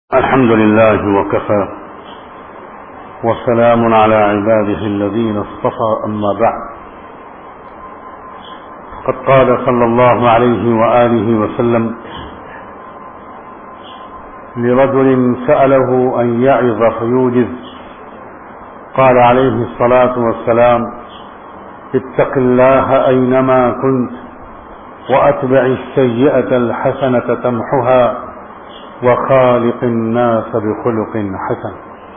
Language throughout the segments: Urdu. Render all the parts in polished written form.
الحمد لله وكفى وسلام على عباده الذين اصطفى أما بعد قد قال صلى الله عليه وآله وسلم لرجل سأله أن يعظ فيوجز قال عليه الصلاة والسلام اتق الله أينما كنت وأتبع السيئة الحسنة تمحها وخالق الناس بخلق حسن.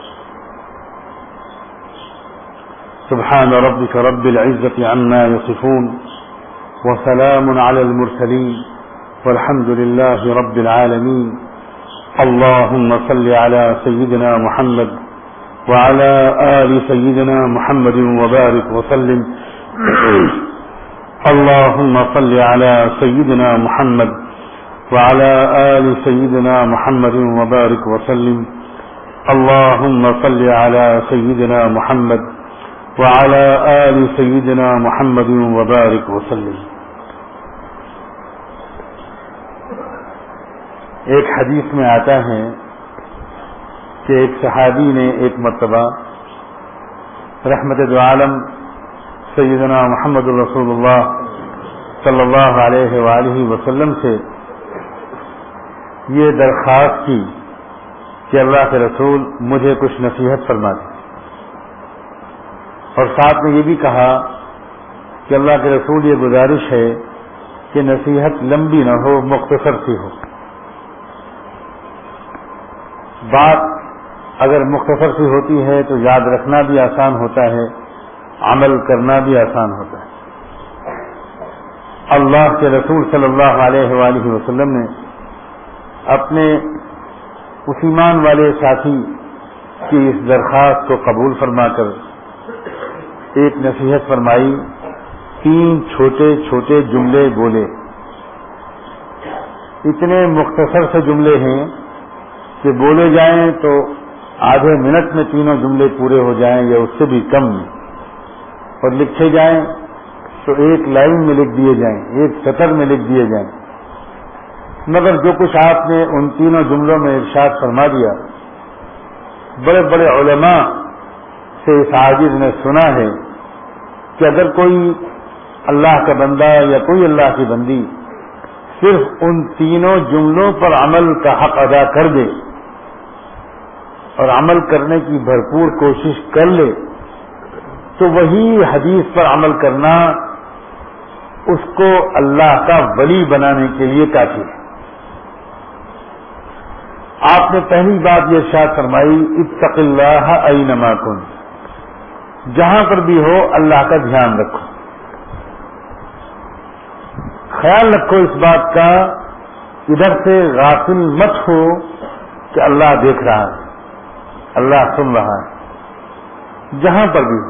سبحان ربك رب العزة عما يصفون وسلام على المرسلين والحمد لله رب العالمين. اللهم صل على سيدنا محمد وعلى آل سيدنا محمد وبارك وسلم. اللهم صل على سيدنا محمد وعلى آل سيدنا محمد وبارك وسلم. اللهم صل على سيدنا محمد وعلى آل سيدنا محمد وبارك وسلم. ایک حدیث میں آتا ہے کہ ایک صحابی نے ایک مرتبہ رحمت دو عالم سیدنا محمد رسول اللہ صلی اللہ علیہ وآلہ وسلم سے یہ درخواست کی کہ اللہ کے رسول مجھے کچھ نصیحت فرما دیں، اور ساتھ میں یہ بھی کہا کہ اللہ کے رسول یہ گزارش ہے کہ نصیحت لمبی نہ ہو، مختصر سی ہو. بات اگر مختصر سی ہوتی ہے تو یاد رکھنا بھی آسان ہوتا ہے، عمل کرنا بھی آسان ہوتا ہے. اللہ کے رسول صلی اللہ علیہ وآلہ وسلم نے اپنے اس ایمان والے ساتھی کی اس درخواست کو قبول فرما کر ایک نصیحت فرمائی. 3 چھوٹے چھوٹے جملے بولے. اتنے مختصر سے جملے ہیں کہ بولے جائیں تو آدھے منٹ میں تینوں جملے پورے ہو جائیں یا اس سے بھی کم میں، اور لکھے جائیں تو ایک لائن میں لکھ دیے جائیں، ایک سطر میں لکھ دیے جائیں. مگر جو کچھ آپ نے ان تینوں جملوں میں ارشاد فرما دیا، بڑے بڑے علماء سے اس عاجز نے سنا ہے کہ اگر کوئی اللہ کا بندہ یا کوئی اللہ کی بندی صرف ان تینوں جملوں پر عمل کا حق ادا کر دے اور عمل کرنے کی بھرپور کوشش کر لے تو وہی حدیث پر عمل کرنا اس کو اللہ کا ولی بنانے کے لیے کافی ہے. آپ نے پہلی بات یہ ارشاد فرمائی اتق اللہ اینما کنت، جہاں پر بھی ہو اللہ کا دھیان رکھو. خیال رکھو اس بات کا ادھر سے غافل مت ہو کہ اللہ دیکھ رہا ہے، اللہ سن رہا ہے. جہاں پر بھی ہو.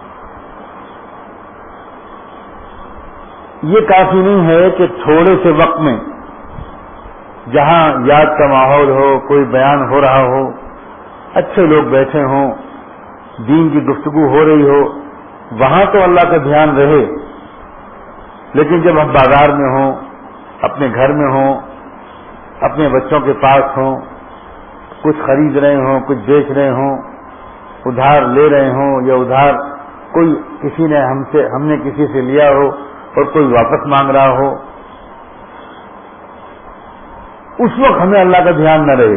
یہ کافی نہیں ہے کہ تھوڑے سے وقت میں جہاں یاد کا ماحول ہو، کوئی بیان ہو رہا ہو، اچھے لوگ بیٹھے ہوں، دین کی گفتگو ہو رہی ہو، وہاں تو اللہ کا دھیان رہے. لیکن جب ہم بازار میں ہوں، اپنے گھر میں ہوں، اپنے بچوں کے پاس ہوں، کچھ خرید رہے ہوں، کچھ بیچ رہے ہوں، ادھار لے رہے ہوں یا ادھار کوئی کسی نے ہم نے کسی سے لیا ہو اور کوئی واپس مانگ رہا ہو، اس وقت ہمیں اللہ کا دھیان نہ رہے،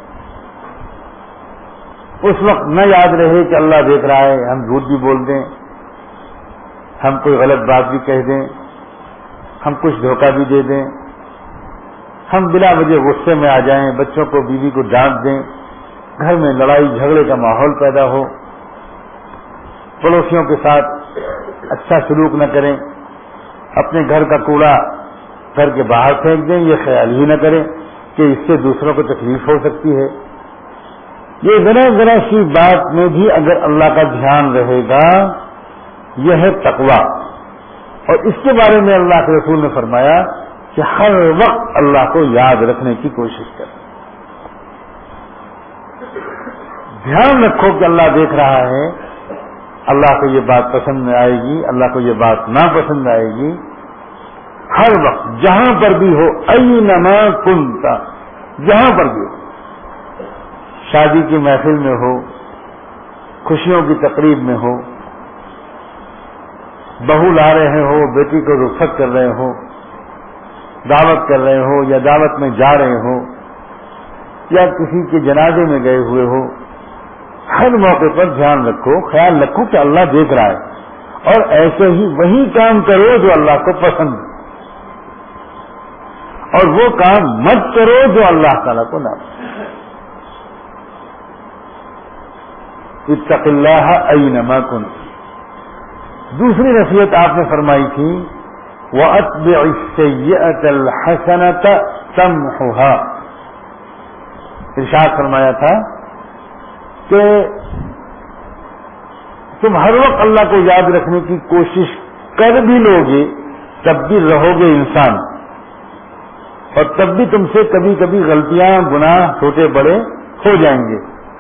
اس وقت نہ یاد رہے کہ اللہ دیکھ رہا ہے، ہم جھوٹ بھی بول دیں، ہم کوئی غلط بات بھی کہہ دیں، ہم کچھ دھوکہ بھی دے دیں، ہم بلا وجہ غصے میں آ جائیں، بچوں کو بیوی کو ڈانٹ دیں، گھر میں لڑائی جھگڑے کا ماحول پیدا ہو، پڑوسیوں کے ساتھ اچھا سلوک نہ کریں، اپنے گھر کا کوڑا گھر کے باہر پھینک دیں، یہ خیال ہی نہ کریں کہ اس سے دوسروں کو تکلیف ہو سکتی ہے. یہ ذرا ذرا سی بات میں بھی اگر اللہ کا دھیان رہے گا، یہ ہے تقویٰ. اور اس کے بارے میں اللہ کے رسول نے فرمایا کہ ہر وقت اللہ کو یاد رکھنے کی کوشش کریں. دھیان رکھو کہ اللہ دیکھ رہا ہے، اللہ کو یہ بات پسند آئے گی، اللہ کو یہ بات ناپسند آئے گی. ہر وقت جہاں پر بھی ہو، اینما کنت، جہاں پر بھی ہو. شادی کی محفل میں ہو، خوشیوں کی تقریب میں ہو، بہو لا رہے ہو، بیٹی کو رخصت کر رہے ہو، دعوت کر رہے ہو یا دعوت میں جا رہے ہو یا کسی کے جنازے میں گئے ہوئے ہو، ہر موقع پر دھیان رکھو، خیال رکھو کہ اللہ دیکھ رہا ہے، اور ایسے ہی وہی کام کرو جو اللہ کو پسند ہے، اور وہ کام مت کرو جو اللہ تعالیٰ کو ناپسند۔ اتق اللہ اینما کنت۔ دوسری نصیحت آپ نے فرمائی تھی وَأَتْبِعِ السَّيِّئَةَ الْحَسَنَةَ تَمْحُهَا۔ ارشاد فرمایا تھا کہ تم ہر وقت اللہ کو یاد رکھنے کی کوشش کر بھی لوگے تب بھی رہو گے انسان، اور تب بھی تم سے کبھی کبھی غلطیاں، گناہ چھوٹے بڑے ہو جائیں گے۔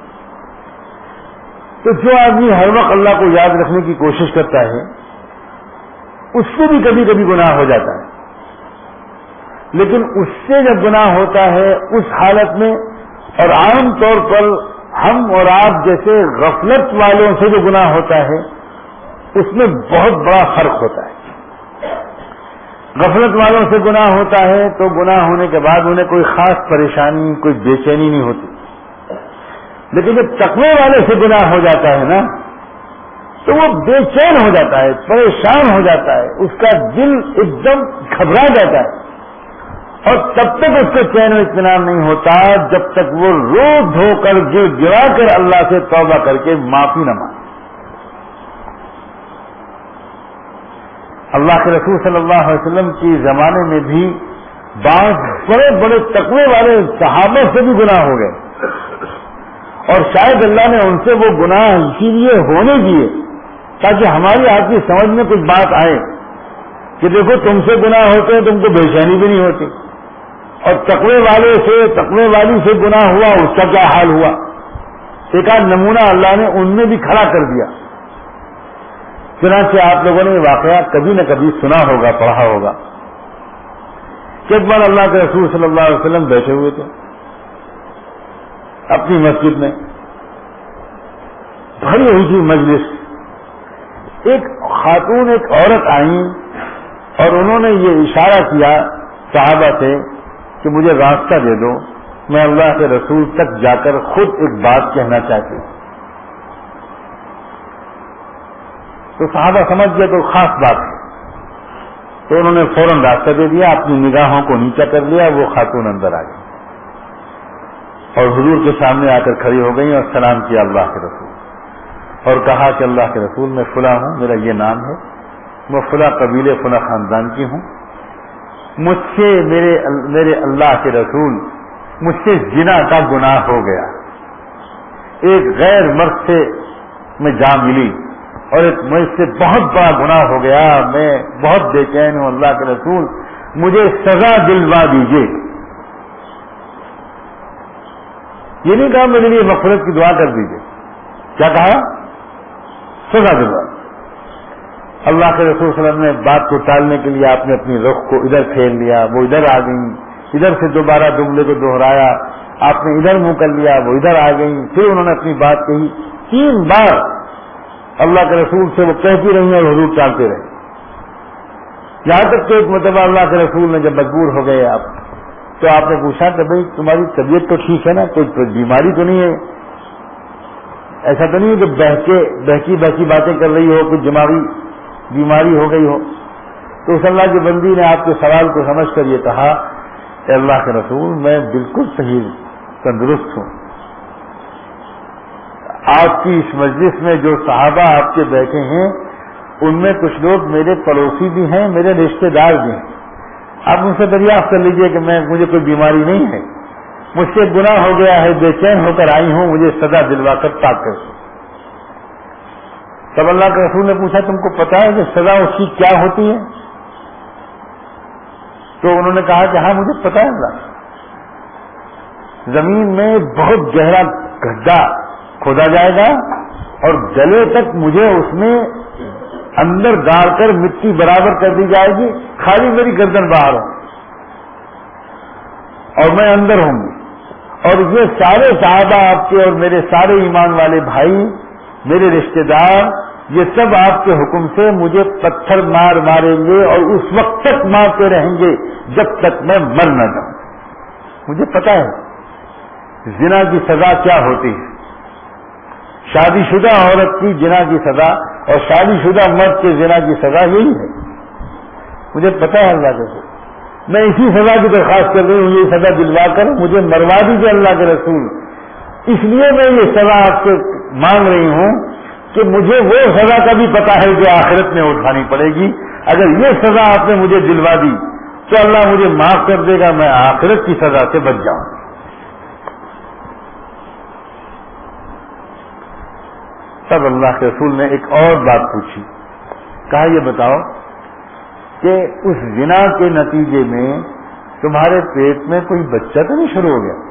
تو جو آدمی ہر وقت اللہ کو یاد رکھنے کی کوشش کرتا ہے اس سے بھی کبھی کبھی گناہ ہو جاتا ہے، لیکن اس سے جب گناہ ہوتا ہے اس حالت میں، اور عام طور پر ہم اور آپ جیسے غفلت والوں سے جو گناہ ہوتا ہے اس میں بہت بڑا فرق ہوتا ہے۔ غفلت والوں سے گناہ ہوتا ہے تو گناہ ہونے کے بعد انہیں کوئی خاص پریشانی، کوئی بے چینی نہیں ہوتی، لیکن جب تقوی والے سے گناہ ہو جاتا ہے نا تو وہ بے چین ہو جاتا ہے، پریشان ہو جاتا ہے، اس کا دل ایک دم گھبرا جاتا ہے، اور تب تک اس کو چین و اطمینان نہیں ہوتا جب تک وہ رو دھو کر گر گرا کر اللہ سے توبہ کر کے معافی نہ مانگے۔ اللہ کے رسول صلی اللہ علیہ وسلم کے زمانے میں بھی بعض بڑے بڑے تقوی والے صحابہ سے بھی گناہ ہو گئے، اور شاید اللہ نے ان سے وہ گناہ اسی لیے ہونے دیے تاکہ ہماری آپ کی سمجھ میں کچھ بات آئے کہ دیکھو تم سے گناہ ہوتے ہیں، تم کو بے چینی بھی نہیں ہوتی، اور تقوی والے سے، تقوی والی سے گناہ ہوا اس کا کیا حال ہوا۔ ایک آدھ نمونہ اللہ نے ان میں بھی کھڑا کر دیا۔ چنانچہ آپ لوگوں نے یہ واقعہ کبھی نہ کبھی سنا ہوگا، پڑھا ہوگا کہ ایک بار اللہ کے رسول صلی اللہ علیہ وسلم بیٹھے ہوئے تھے اپنی مسجد میں، بھری ہوئی تھی مجلس، ایک خاتون، ایک عورت آئیں اور انہوں نے یہ اشارہ کیا صحابہ سے کہ مجھے راستہ دے دو، میں اللہ کے رسول تک جا کر خود ایک بات کہنا چاہتی ہوں۔ تو صحابہ سمجھ گئے تو خاص بات ہے، تو انہوں نے فوراً راستہ دے دیا، اپنی نگاہوں کو نیچا کر لیا، وہ خاتون اندر آ گئی اور حضور کے سامنے آ کر کھڑی ہو گئی اور سلام کیا اللہ کے رسول، اور کہا کہ اللہ کے رسول میں فلاں ہوں، میرا یہ نام ہے، میں فلاں قبیلے فلاں خاندان کی ہوں، مجھ سے میرے اللہ کے رسول مجھ سے زنا کا گناہ ہو گیا، ایک غیر مرد سے میں جا ملی اور ایک مجھ سے بہت بڑا گناہ ہو گیا، میں بہت بے چین ہوں، اللہ کے رسول مجھے سزا دلوا دیجیے۔ یہ نہیں کہا میرے لیے مغفرت کی دعا کر دیجیے، کیا کہا؟ سزا دلوا۔ اللہ کے رسول صلی اللہ علیہ وسلم نے بات کو ٹالنے کے لیے آپ نے اپنی رخ کو ادھر پھیر لیا، وہ ادھر آ گئی، ادھر سے دوبارہ جملے کو دوہرایا، آپ نے ادھر منہ کر لیا، وہ ادھر آ گئی، پھر انہوں نے اپنی بات کہی، 3 بار اللہ کے رسول سے وہ کہتی رہی اور حضور ٹالتے رہے، یہاں تک کہ ایک مرتبہ اللہ کے رسول نے جب مجبور ہو گئے آپ، تو آپ نے پوچھا کہ بھئی تمہاری طبیعت تو ٹھیک ہے نا، کوئی بیماری تو نہیں ہے، ایسا تو نہیں ہے کہ بہکی باتیں کر رہی ہو، کچھ دماغی بیماری ہو گئی ہو؟ تو اس اللہ کی بندی نے آپ کے سوال کو سمجھ کر یہ کہا کہ اللہ کے رسول میں بالکل صحیح تندرست ہوں، آپ کی اس مجلس میں جو صحابہ آپ کے بیٹھے ہیں ان میں کچھ لوگ میرے پڑوسی بھی ہیں، میرے رشتے دار بھی ہیں، آپ ان سے دریافت کر لیجئے کہ مجھے کوئی بیماری نہیں ہے، مجھ سے گناہ ہو گیا ہے، بے چین ہو کر آئی ہوں، مجھے سزا دلوا کر پاک کر۔ تب اللہ کے رسول نے پوچھا تم کو پتا ہے کہ سزا اس کی کیا ہوتی ہے؟ تو انہوں نے کہا کہ ہاں مجھے پتا ہے اللہ، زمین میں بہت گہرا گڈھا کھودا جائے گا اور گلے تک مجھے اس میں اندر گاڑ کر مٹی برابر کر دی جائے گی، خالی میری گردن باہر ہو اور میں اندر ہوں گی، اور یہ سارے صحابہ آپ کے اور میرے سارے ایمان والے بھائی، میرے رشتہ دار، یہ سب آپ کے حکم سے مجھے پتھر ماریں گے اور اس وقت تک مارتے رہیں گے جب تک میں مر نہ جاؤں۔ مجھے پتا ہے زنا کی سزا کیا ہوتی ہے، شادی شدہ عورت کی زنا کی سزا اور شادی شدہ مرد کے زنا کی سزا یہی ہے، مجھے پتا ہے اللہ کے۔ میں اسی سزا کی درخواست کر رہی ہوں، یہ سزا دلوا کر مجھے مروا دیجیے اللہ کے رسول۔ اس لیے میں یہ سزا آپ سے مانگ رہی ہوں کہ مجھے وہ سزا کا بھی پتا ہے جو آخرت میں اٹھانی پڑے گی۔ اگر یہ سزا آپ نے مجھے دلوا دی تو اللہ مجھے معاف کر دے گا، میں آخرت کی سزا سے بچ جاؤں۔ تب اللہ کے رسول نے ایک اور بات پوچھی، کہا یہ بتاؤ کہ اس زنا کے نتیجے میں تمہارے پیٹ میں کوئی بچہ تو نہیں شروع ہو گیا؟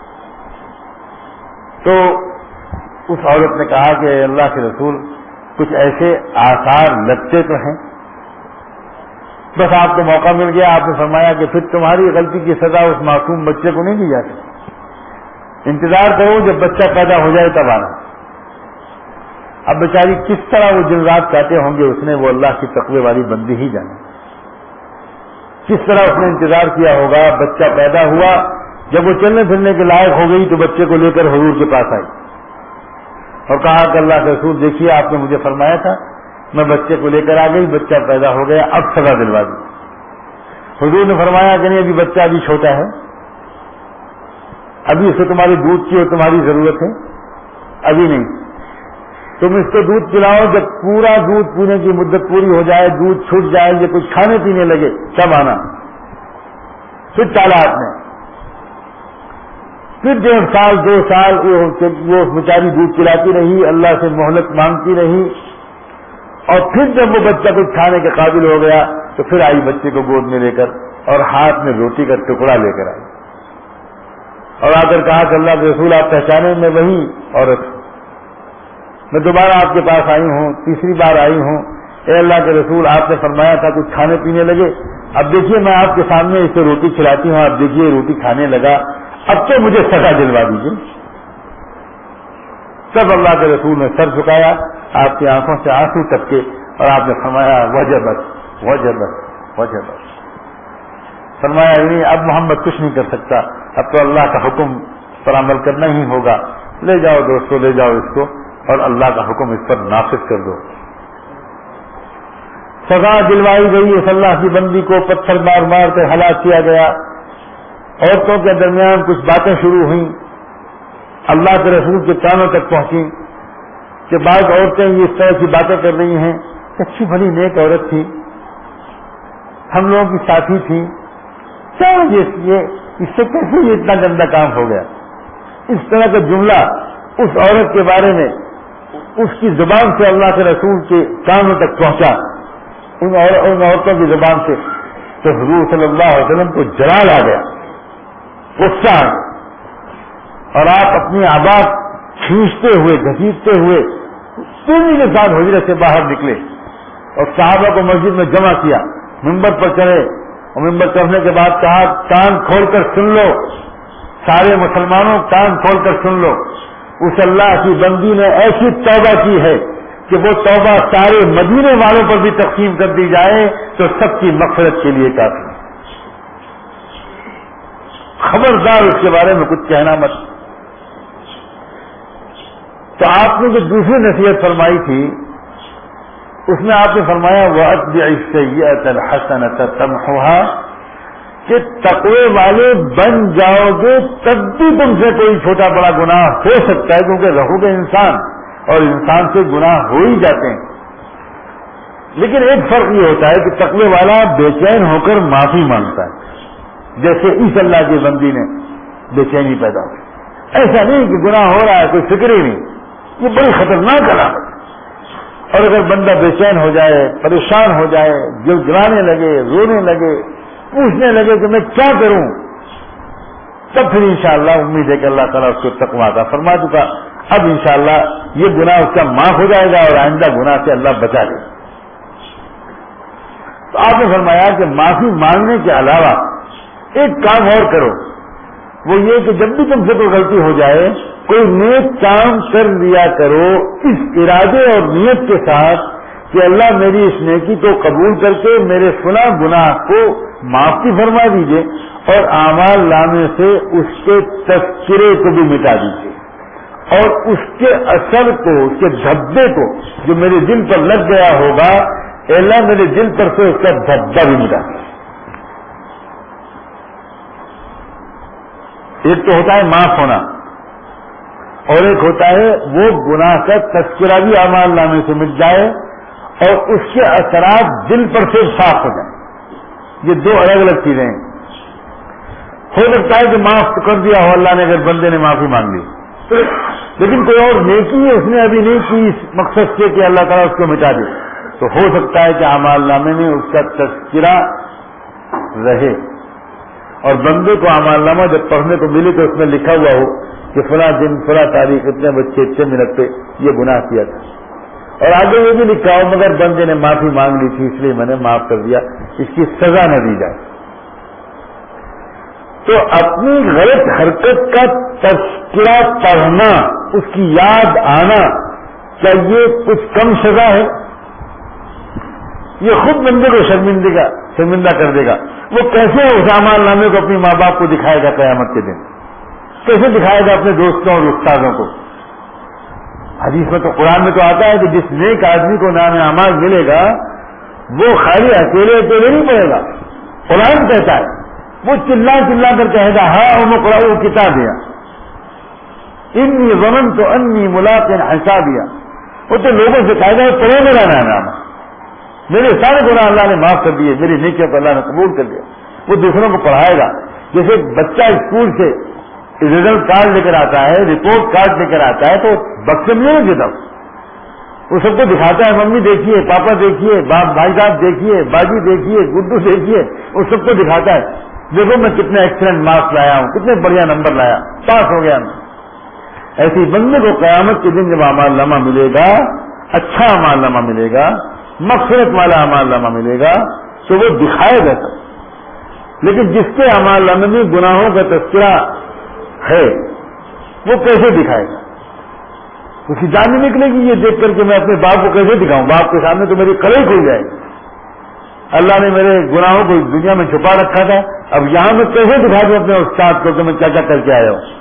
تو اس عورت نے کہا کہ اللہ کے رسول کچھ ایسے آثار لگتے تو ہیں، بس آپ کو موقع مل گیا، آپ نے فرمایا کہ پھر تمہاری غلطی کی سزا اس معصوم بچے کو نہیں دی جاتی، انتظار کرو جب بچہ پیدا ہو جائے تب آنا۔ اب بیچاری کس طرح وہ دن رات کہتے ہوں گے، اس نے وہ اللہ کی تقوی والی بندی ہی جانے، کس طرح اس نے انتظار کیا ہوگا۔ بچہ پیدا ہوا، جب وہ چلنے پھرنے کے لائق ہو گئی تو بچے کو لے کر حضور کے پاس آئی اور کہا کہ اللہ کے رسول دیکھیے آپ نے مجھے فرمایا تھا، میں بچے کو لے کر آ گئی، بچہ پیدا ہو گیا، اب سزا دلوا دی۔ حضور نے فرمایا کہ نہیں، ابھی بچہ ابھی چھوٹا ہے، ابھی اس کو تمہاری دودھ کی اور تمہاری ضرورت ہے، ابھی نہیں، تم اس کو دودھ پلاؤ، جب پورا دودھ پینے کی مدت پوری ہو جائے، دودھ چھوٹ جائے، یہ کچھ کھانے پینے لگے تب آنا۔ پھر ٹالا آپ نے، پھر 1.5 سال 2 سال وہ بیچاری دودھ پلاتی رہی، اللہ سے مہلت مانگتی رہی، اور پھر جب وہ بچہ کچھ کھانے کے قابل ہو گیا تو پھر آئی بچے کو گود میں لے کر اور ہاتھ میں روٹی کا ٹکڑا لے کر آئی اور آ کر کہا کہ اللہ کے رسول آپ پہچانے میں وہی عورت ہوں، میں دوبارہ آپ کے پاس آئی ہوں، تیسری بار آئی ہوں، اے اللہ کے رسول آپ نے فرمایا تھا کچھ کھانے پینے لگے، اب دیکھیے میں آپ کے سامنے اسے روٹی کھلاتی ہوں، آپ دیکھیے روٹی کھانے لگا، اب تو مجھے سزا دلوا دیجیے۔ تب اللہ کے رسول نے سر جھکایا، آپ کی آنکھوں سے آنسو ٹپکے اور آپ نے فرمایا وجبت وجبت وجبت، فرمایا نہیں اب محمد کچھ نہیں کر سکتا، اب تو اللہ کا حکم پر عمل کرنا ہی ہوگا، لے جاؤ دوستو لے جاؤ اس کو اور اللہ کا حکم اس پر نافذ کر دو۔ سزا دلوائی گئی، اس اللہ کی بندی کو پتھر مار مار کر ہلاک کیا گیا۔ عورتوں کے درمیان کچھ باتیں شروع ہوئیں، اللہ کے رسول کے کانوں تک پہنچی کہ بعض عورتیں یہ اس طرح کی باتیں کر رہی ہیں، اچھی بھلی نیک عورت تھی، ہم لوگوں کی ساتھی تھی، کیا یہ اس سے کیسے یہ اتنا گندا کام ہو گیا؟ اس طرح کا جملہ اس عورت کے بارے میں اس کی زبان سے اللہ کے رسول کے کانوں تک پہنچا، ان عورتوں کی زبان سے، تو حضور صلی اللہ علیہ وسلم کو جلال آ گیا، غصہ آ گیا، اور آپ اپنی آواز کھینچتے ہوئے گھسیٹتے ہوئے تیزی کے ساتھ حجرت سے باہر نکلے اور صحابہ کو مسجد میں جمع کیا، منبر پر چڑھے اور منبر چڑھنے کے بعد کہا کان کھول کر سن لو، سارے مسلمانوں کان کھول کر سن لو، اس اللہ کی بندی نے ایسی توبہ کی ہے کہ وہ توبہ سارے مدینے والوں پر بھی تقسیم کر دی جائے تو سب کی مغفرت کے لیے کافی ہے، خبردار اس کے بارے میں کچھ کہنا مت۔ تو آپ نے جو دوسری نصیحت فرمائی تھی اس میں آپ نے فرمایا وَأَتْبِعِ السَّيِّئَةَ الْحَسَنَةَ تَمْحُهَا، کہ تقوی والے بن جاؤ گے تب بھی تم سے کوئی چھوٹا بڑا گناہ ہو سکتا ہے، کیونکہ رہو گے انسان اور انسان سے گناہ ہو ہی جاتے ہیں، لیکن ایک فرق یہ ہوتا ہے کہ تقوی والا بے چین ہو کر معافی مانگتا ہے، جیسے اس اللہ کی بندی نے بے چینی پیدا ہوئی، ایسا نہیں کہ گناہ ہو رہا ہے کوئی فکر ہی نہیں، یہ بڑی خطرناک علامت ہے۔ اور اگر بندہ بے چین ہو جائے، پریشان ہو جائے، گڑگڑانے لگے، رونے لگے، پوچھنے لگے کہ میں کیا کروں، تب پھر انشاءاللہ امید ہے کہ اللہ تعالیٰ اس کو تقوی عطا فرما چکا، اب انشاءاللہ یہ گناہ اس کا معاف ہو جائے گا اور آئندہ گناہ سے اللہ بچا لے۔ تو آپ نے فرمایا کہ معافی مانگنے کے علاوہ ایک کام اور کرو، وہ یہ کہ جب بھی تم سے کوئی غلطی ہو جائے کوئی نیک کام کر لیا کرو اس ارادے اور نیت کے ساتھ کہ اللہ میری اس نیکی کو قبول کر کے میرے فلاں گناہ کو معافی فرما دیجئے اور اعمال نامے سے اس کے تذکرے کو بھی مٹا دیجئے اور اس کے اثر کو اس کے دھبے کو جو میرے دل پر لگ گیا ہوگا اللہ میرے دل پر سے اس کا دھبا بھی مٹا دے. ایک تو ہوتا ہے معاف ہونا اور ایک ہوتا ہے وہ گناہ کا تذکرہ بھی اعمال نامے سے مٹ جائے اور اس کے اثرات دل پر سے صاف ہو جائیں. یہ دو الگ الگ چیزیں ہیں. ہو سکتا ہے کہ معاف کر دیا ہو اللہ نے اگر بندے نے معافی مانگ لی لیکن کوئی اور نیکی ہے اس نے ابھی نہیں کی اس مقصد سے کہ اللہ تعالیٰ اس کو مٹا دے تو ہو سکتا ہے کہ اعمال نامے میں اس کا تذکرہ رہے اور بندے کو اعمال نامہ جب پڑھنے کو ملے تو اس میں لکھا ہوا ہو کہ فلاں دن فلاں تاریخ اتنے بچے اتنے منٹ پہ یہ گناہ کیا تھا اور آگے یہ بھی لکھا ہو مگر بندے نے معافی مانگ لی تھی اس لیے میں نے معاف کر دیا اس کی سزا نہ دی جائے. تو اپنی غلط حرکت کا تذکرہ پڑھنا اس کی یاد آنا کیا یہ کچھ کم سزا ہے؟ یہ خود بندے کو شرمندہ کر دے گا. وہ کیسے اس اعمال نامے کو اپنی ماں باپ کو دکھائے گا قیامت کے دن؟ کیسے دکھائے گا اپنے دوستوں اور استادوں کو؟ حدیث میں تو قرآن میں تو آتا ہے کہ جس نیک آدمی کو نام اعمال ملے گا وہ خالی اکیلے نہیں پڑے گا. قرآن کہتا ہے وہ چلا کر کہے گا ہاں اقرأوا کتابیہ انی ظننت انی ملاق حسابیہ. وہ تو لوگوں سے کہے گا پڑھو میرا نام میرے سارے گناہ اللہ نے معاف کر دیے میری نیکیوں کو اللہ نے قبول کر دیا. وہ دوسروں کو پڑھائے گا. جیسے بچہ اسکول سے ریزلٹ کارڈ لے کر آتا ہے رپورٹ کارڈ لے کر آتا ہے تو بچے میں نہیں دیتا وہ سب کو دکھاتا ہے ممی دیکھیے پاپا دیکھیے بھائی صاحب دیکھیے باجی دیکھیے گڈو دیکھیے وہ سب کو دکھاتا ہے دیکھو میں کتنے ایکسلنٹ مارکس لایا ہوں کتنے بڑھیا نمبر لایا پاس ہو گیا میں. ایسی بندے کو قیامت کے دن جب اعمال نامہ ملے گا اچھا اعمال نامہ ملے گا مغفرت والا اعمال نامہ ملے گا تو وہ دکھائے گا سب. لیکن جس کے اعمال نامے میں گناہوں کا تذکرہ ہے وہ کیسے دکھائے گا؟ اس کی جان نہیں نکلے گی یہ دیکھ کر کے میں اپنے باپ کو کیسے دکھاؤں باپ کے سامنے تو میری کلئی کھل جائے گی. اللہ نے میرے گناہوں کو دنیا میں چھپا رکھا تھا اب یہاں میں کیسے دکھا دوں اپنے استاد کو کہ میں کیا کیا کر کے آیا ہوں.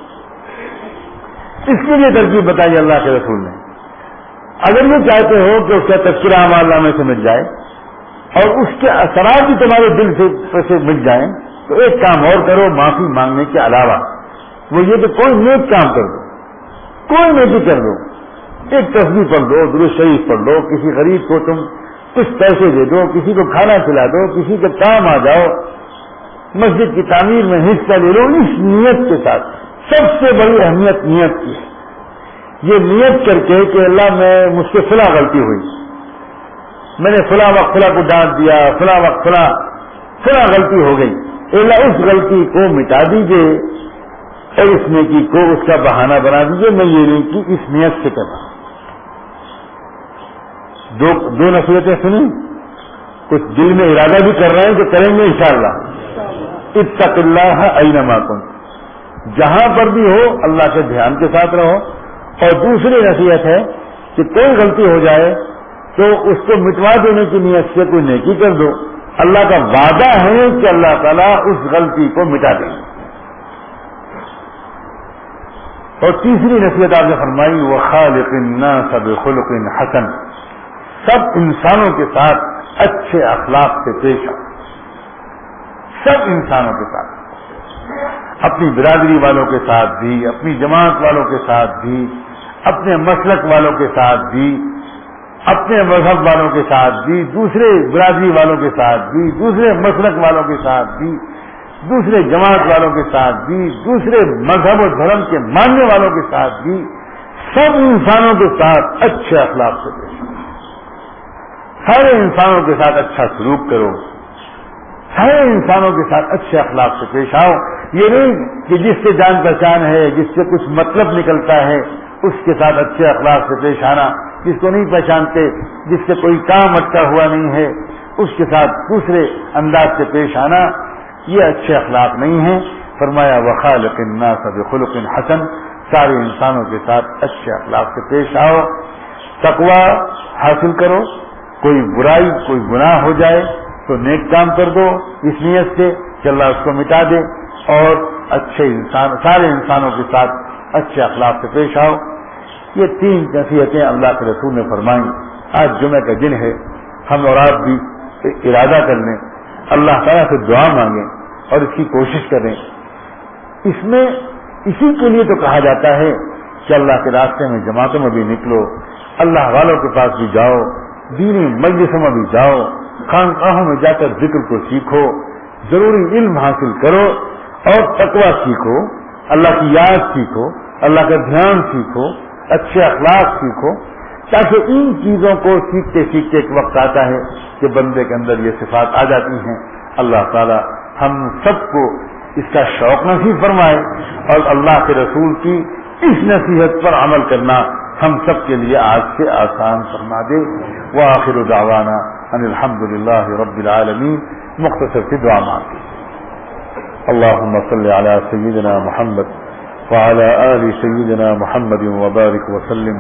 اس کے لیے ترکیب بتائی اللہ کے رسول نے. اگر یہ چاہتے ہو کہ اس کا تذکرہ اعمال نامے سے مل جائے اور اس کے اثرات بھی تمہارے دل سے مل جائیں تو ایک کام اور کرو معافی مانگنے کے علاوہ وہ یہ کہ کوئی نیک کام کر دو کوئی نیکی کر دو. ایک تسبیح پڑھ دو درود شریف پڑھ دو کسی غریب کو تم کچھ پیسے دے دو کسی کو کھانا کھلا دو کسی کے کام آ جاؤ مسجد کی تعمیر میں حصہ لے لو اس نیت کے ساتھ. سب سے بڑی اہمیت نیت کی ہے. یہ نیت کر کے کہ اللہ میں مجھ سے فلاں غلطی ہوئی میں نے فلاں وقت فلاں کو ڈانٹ دیا فلاں وقت فلاں غلطی ہو گئی اللہ اس غلطی کو مٹا دیجیے اور اس نیکی کو اس کا بہانہ بنا دیجیے میں یہ نیکی اس نیت سے کر رہا ہوں. دو نصیحتیں سنیں کچھ دل میں ارادہ بھی کر رہے ہیں کہ کریں گے انشاءاللہ. اتق اللہ اینما کنت جہاں پر بھی ہو اللہ کے دھیان کے ساتھ رہو. اور دوسری نصیحت ہے کہ کوئی غلطی ہو جائے تو اس کو مٹوا دینے کی نیت سے کوئی نیکی کر دو. اللہ کا وعدہ ہے کہ اللہ تعالیٰ اس غلطی کو مٹا دیں گے. اور تیسری نصیحت آپ نے فرمائی وخالق الناس بخلق حسن سب انسانوں کے ساتھ اچھے اخلاق سے پیش آؤ. سب انسانوں کے ساتھ اپنی برادری والوں کے ساتھ بھی اپنی جماعت والوں کے ساتھ بھی اپنے مسلک والوں کے ساتھ بھی اپنے مذہب والوں کے ساتھ بھی دوسرے برادری والوں کے ساتھ بھی دوسرے مسلک والوں کے ساتھ بھی دوسرے جماعت والوں کے ساتھ بھی دوسرے مذہب و دھرم کے ماننے والوں کے ساتھ بھی سب انسانوں کے ساتھ اچھے اخلاق سے پیش آؤ. سارے انسانوں کے ساتھ اچھا سلوک کرو سارے انسانوں کے ساتھ اچھے اخلاق سے پیش آؤ. یہ نہیں کہ جس سے جان پہچان ہے جس سے کچھ مطلب نکلتا ہے اس کے ساتھ اچھے اخلاق سے پیش آنا جس کو نہیں پہچانتے جس سے کوئی کام اٹکا ہوا نہیں ہے اس کے ساتھ دوسرے انداز سے پیش آنا یہ اچھے اخلاق نہیں ہیں. فرمایا وخالق الناس بخلق حسن، سارے انسانوں کے ساتھ اچھے اخلاق سے پیش آؤ، تقوی حاصل کرو، کوئی برائی کوئی گناہ ہو جائے تو نیک کام کر دو اس نیت سے کہ اللہ اس کو مٹا دے، اور اچھے انسان سارے انسانوں کے ساتھ اچھے اخلاق سے پیش آؤ۔ یہ 3 نصیحتیں اللہ کے رسول نے فرمائیں۔ آج جمعہ کا دن ہے، ہم اور آپ بھی ارادہ کر لیں، اللہ تعالیٰ سے دعا مانگیں اور اس کی کوشش کریں۔ اس میں اسی کے لیے تو کہا جاتا ہے کہ اللہ کے راستے میں جماعتوں میں بھی نکلو، اللہ والوں کے پاس بھی جاؤ، دینی مجلسوں میں بھی جاؤ، خانقاہوں میں جا کر ذکر کو سیکھو، ضروری علم حاصل کرو اور تقویٰ سیکھو، اللہ کی یاد سیکھو، اللہ کا دھیان سیکھو، اچھے اخلاق سیکھو، تاکہ ان چیزوں کو سیکھتے سیکھتے ایک وقت آتا ہے کہ بندے کے اندر یہ صفات آ جاتی ہیں۔ اللہ تعالی ہم سب کو اس کا شوق نصیب فرمائے اور اللہ کے رسول کی اس نصیحت پر عمل کرنا ہم سب کے لیے آج سے آسان فرما دے۔ وآخر دعوانا ان الحمدللہ رب العالمین۔ مختصر سی دعا مانگتے اللہم صلی علی سیدنا محمد وعلى آل سيدنا محمد وبارك وسلم۔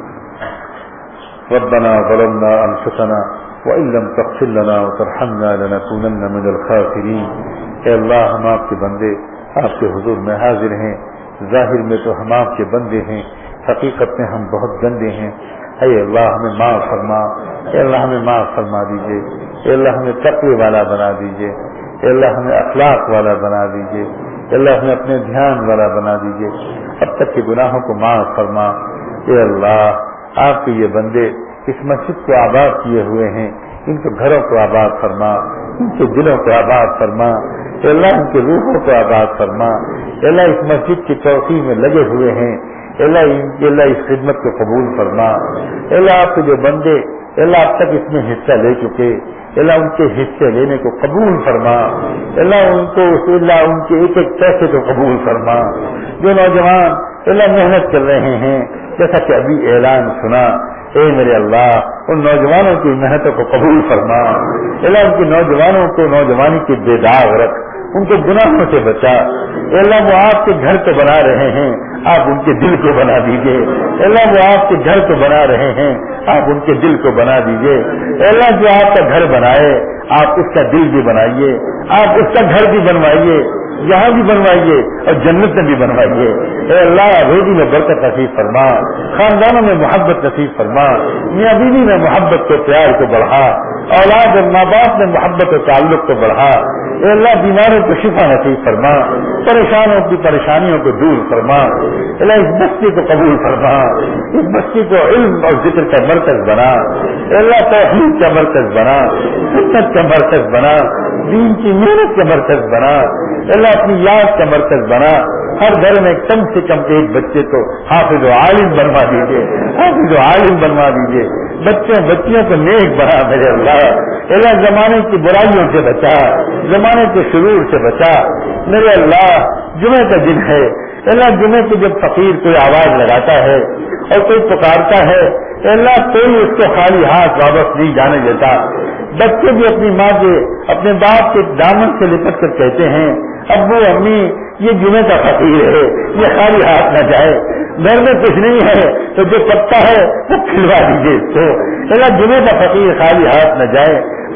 ربنا ظلمنا أنفسنا وإن لم تغفر لنا وترحمنا لنكونن من الخاسرين۔ اے اللہ ہم آپ کے بندے آپ کے حضور میں حاضر ہیں، ظاہر میں تو ہم آپ کے بندے ہیں، حقیقت میں ہم بہت گندے ہیں۔ اے اللہ ہمیں معاف فرما، اے اللہ ہمیں معاف فرما دیجئے، اے اللہ ہمیں تقوی والا بنا دیجئے، اے اللہ ہمیں اخلاق والا بنا دیجئے، اللہ ہمیں اپنے دھیان والا بنا دیجئے، اب تک کے گناہوں کو معاف فرما۔ اے اللہ آپ کے یہ بندے اس مسجد کو آباد کیے ہوئے ہیں، ان کے گھروں کو آباد فرما، ان کے دلوں کو آباد فرما، اے اللہ ان کے روحوں کو آباد فرما۔ اے اللہ اس مسجد کی توسیع میں لگے ہوئے ہیں، اے اللہ اس خدمت کو قبول فرما۔ اے اللہ آپ کے جو بندے اے اللہ اب تک اس میں حصہ لے چکے، اللہ ان کے حصے لینے کو قبول فرما، اللہ ان کو اللہ ان کے ایک ایک پیسے کو قبول فرما۔ جو نوجوان اللہ محنت کر رہے ہیں جیسا کہ ابھی اعلان سنا، اے میرے اللہ ان نوجوانوں کی محنتوں کو قبول فرما، اللہ ان کے نوجوانوں کو نوجوانی کے بے داغ رکھ، ان کے گناہوں سے بچا۔ اے اللہ وہ آپ کے گھر کو بنا رہے ہیں، آپ ان کے دل کو بنا دیجئے۔ اے اللہ وہ آپ کے گھر کو بنا رہے ہیں، آپ ان کے دل کو بنا دیجئے۔ اے اللہ جو آپ کا گھر بنائے آپ اس کا دل بھی بنائیے، آپ اس کا گھر بھی بنوائیے، یہاں بھی بنوائیے اور جنت میں بھی بنوائیے۔ اے اللہ روزی میں برکت نصیب فرما، خاندانوں میں محبت نصیب فرما، میاں بیوی میں محبت کو پیار کو بڑھا، اولاد اور ماں باپ میں محبت و تعلق کو بڑھا۔ اے اللہ بیماروں کو شفا نصیب فرما، پریشانوں کی پریشانیوں کو دور فرما۔ اے اللہ اس بستی کو قبول فرما، اس بستی کو علم اور ذکر کا مرکز بنا۔ اے اللہ توحید کا مرکز بنا، سنت کا مرکز بنا، دین کی محنت کا مرکز بنا۔ اے اللہ اپنی یاد کا مرکز بنا۔ ہر گھر میں کم سے کم ایک بچے کو حافظ و عالم بنوا دیجیے، حافظ و عالم بنوا دیجیے۔ بچیوں کو نیک بنا میرے اللہ۔ اللہ زمانے کی برائیوں سے بچا، زمانے کے شرور سے بچا میرے اللہ۔ جمعہ کا دن ہے اللہ، جمعے کو جب فقیر کوئی آواز لگاتا ہے اور کوئی پکارتا ہے اللہ، کوئی اس کو خالی ہاتھ واپس نہیں جانے دیتا۔ بچے بھی اپنی ماں کے اپنے باپ کے دامن سے لپٹ کر کہتے ہیں ابو امی یہ جمعے کا فقیر ہے، یہ خالی ہاتھ نہ جائے، گھر میں کچھ نہیں ہے تو جو پتا ہے وہ کھلوا دیجیے اس کو۔ اللہ جمعے کا فقیر خالی ہاتھ نہ جائے۔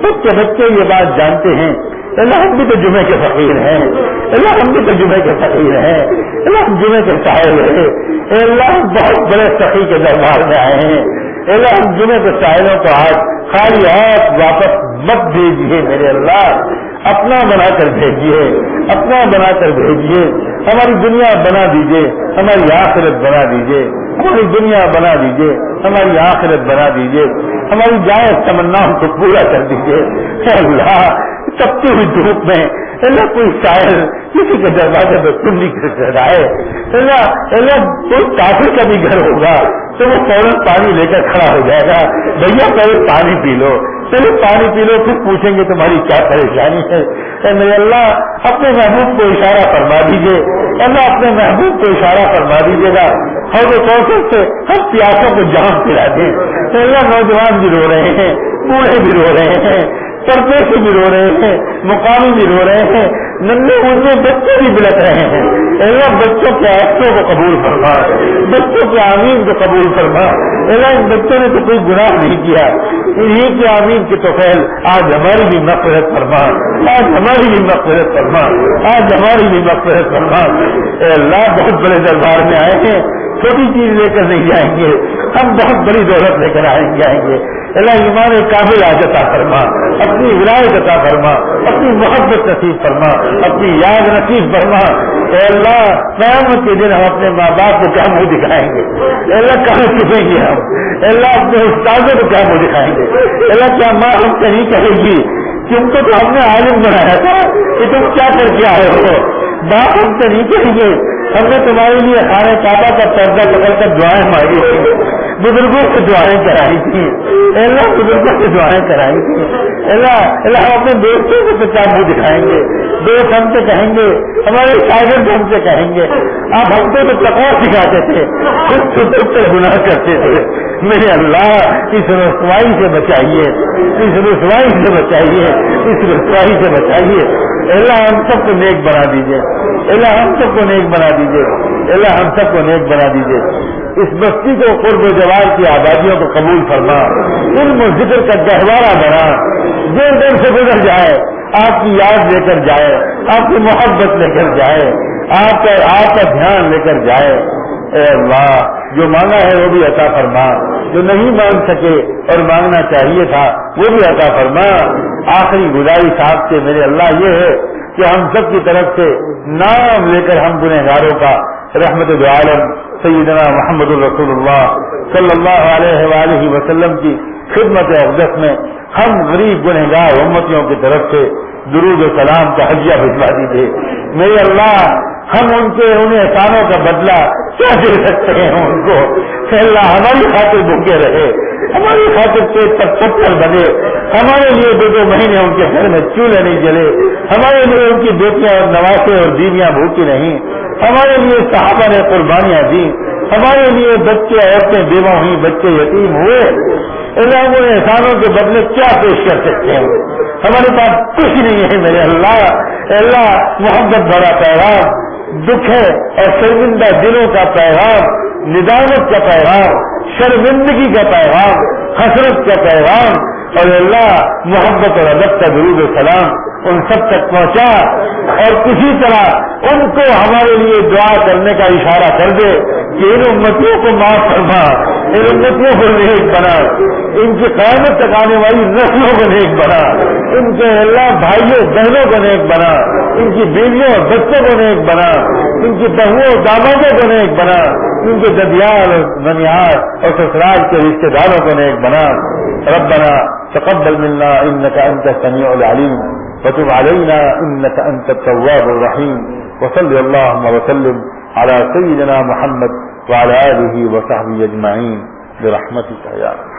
بچے یہ بات جانتے ہیں اللہ ہم بھی تو جمعے کے فقیر ہیں، اللہ ہم بھی تو جمعے کے فقیر ہیں، اللہ ہم جمعے کے سائل ہیں۔ اللہ ہم بہت بڑے سخی کے دربار میں آئے ہیں، اللہ ہم جمعے کے سائلوں کو آج خالی ہاتھ واپس مت بھیجیے میرے اللہ، اپنا بنا کر بھیجیے، اپنا بنا کر بھیجیے۔ ہماری دنیا بنا دیجیے، ہماری آخرت بنا دیجیے، ہماری دنیا بنا دیجیے، ہماری آخرت بنا دیجیے، ہماری جائز تمناؤں کو پورا کر دیجیے۔ اللہ تپتی ہوئی دھوپ میں اللہ کوئی شاعر کسی کے دروازے پہ کنڈی کر رہا ہے اللہ کوئی کافر کا بھی گھر ہوگا تو وہ فوراً پانی لے کر کھڑا ہو جائے گا، بھیا پہلے پانی پی لو، چلو پانی پی لو، پھر پوچھیں گے تمہاری کیا پریشانی ہے۔ اے میرے اللہ اپنے محبوب کو اشارہ فرما دیجیے، اللہ اپنے محبوب کو اشارہ فرما دیجیے گا، حوض کوثر سے ہم پیاسوں کو جام پلا دیں۔ اللہ نوجوان بھی رو رہے ہیں، بوڑھے بھی رو رہے ہیں، پردیسی بھی رو رہے ہیں، مقامی بھی رو رہے ہیں، ننھے منھے بچے بھی بلک رہے ہیں. اللہ بچوں کے آیتوں کو قبول فرما, بچوں کے آمین کو قبول فرما. اللہ ان بچوں نے تو کوئی گناہ نہیں کیا, انہیں کے آمین کی توفیل آج ہماری بھی مغفرت فرما, آج ہماری بھی مغفرت فرما, آج ہماری بھی مغفرت فرما. اے اللہ بہت بڑے دربار میں آئے ہیں, چھوٹی چیز لے کر نہیں جائیں گے, ہم بہت بڑی دولت لے کر جائیں گے. اللہ ایمان کامل عطا فرما, اپنی ولایت عطا فرما, اپنی محبت نصیب فرما, اپنی یاد نصیب فرما. اے اللہ قیامت کے دن ہم اپنے ماں باپ کو کیا منہ دکھائیں گے؟ اے اللہ کہاں چھپیں گے ہم؟ اے اللہ اپنے استادوں کو کیا منہ دکھائیں گے؟ اے اللہ کیا ماں ہم سے نہیں کہے گی تم کو تو ہم نے عالم بنایا تھا کہ تم کیا کر کے آئے ہو؟ باپ ہم سے نہیں کہیں گے ہم نے تمہارے لیے خانے کعبہ کا پردہ پکڑ کر دعائیں مانگی تھی, بزرگوں سے دعائیں کرائی تھی. اللہ بزرگوں سے دعائیں کرائی تھی. اللہ ہم اپنے دوستوں کو تو کیا منہ دکھائیں گے؟ دوست ہم سے کہیں گے, ہمارے شاگرد ہم سے کہیں گے آپ ہم کو تو تقویٰ سکھاتے تھے, خود سے گناہ کرتے تھے. میرے اللہ اس رسوائی سے بچائیے, اس رسوائی سے بچائیے, اس رسوائی سے بچائیے. اللہ ہم سب کو نیک بنا دیجیے, اللہ ہم سب کو نیک بنا دیجیے, اللہ ہم سب کو نیک بنا دیجیے. اس بستی کو قرب و جوار کی آبادیوں کو قبول فرما, علم و ذکر کا گہوارہ بنا, دیر دیر سے گزر جائے آپ کی یاد لے کر جائے, آپ کی محبت لے کر جائے, آپ کا دھیان لے کر جائے. اے اللہ جو مانگا ہے وہ بھی عطا فرما, جو نہیں مانگ سکے اور مانگنا چاہیے تھا وہ بھی عطا فرما. آخری گزارش آپ سے میرے اللہ یہ ہے کہ ہم سب کی طرف سے نام لے کر ہم گنہگاروں کا رحمت دو عالم سیدنا محمد الرسول اللہ صلی اللہ علیہ وآلہ وسلم کی خدمت اقدس میں ہم غریب گنہگار امتیوں کی طرف سے درود و سلام کا ہدیہ بھجوا دیجیے. میرے اللہ ہم ان احسانوں کا بدلہ کیا دے سکتے ہیں ان کو؟ اللہ ہماری خاطر بھوکے رہے, ہماری خاطر پیٹ پر پتھر بنے, ہمارے لیے 2 مہینے ان کے گھر میں چولہے نہیں جلے, ہمارے لیے ان کی بیٹیاں اور نواسے اور بیویاں بھوکی نہیں, ہمارے لیے صحابہ نے قربانیاں دی, ہمارے لیے بچے عورتیں بیوہ ہوئی, بچے یتیم ہوئے. اللہ وہ احسانوں کے بدلے کیا پیش کر سکتے ہیں؟ ہمارے پاس کچھ نہیں ہے میرے اللہ. اللہ محبت بڑا پیغام, دکھ ہے اور شرمندہ دلوں کا پیغام, ندامت کا پیغام, شرمندگی کا پیغام, حسرت کا پیغام, اور اللہ محبت اور ادب کا درود و سلام ان سب تک پہنچا, اور کسی طرح ان کو ہمارے لیے دعا کرنے کا اشارہ کر دے کہ ان امتیوں کو معاف فرما, ان امتیوں کو نیک بنا, ان کی قیامت تک آنے والی نسلوں کو نیک بنا, ان کے اللہ بھائیوں بہنوں کو نیک بنا, ان کی بیویوں اور بچوں کو نیک بنا, ان کی بہوؤں دامادوں کو نیک بنا, ان کے ددیال اور ننیال اور سسرال کے رشتے داروں کو نیک بنا. ربنا تقبل منا انك انت السميع العليم وتب علينا انك انت التواب الرحيم. وصل اللهم وسلم على سيدنا محمد وعلى آله وصحبه اجمعين برحمتك يا رب.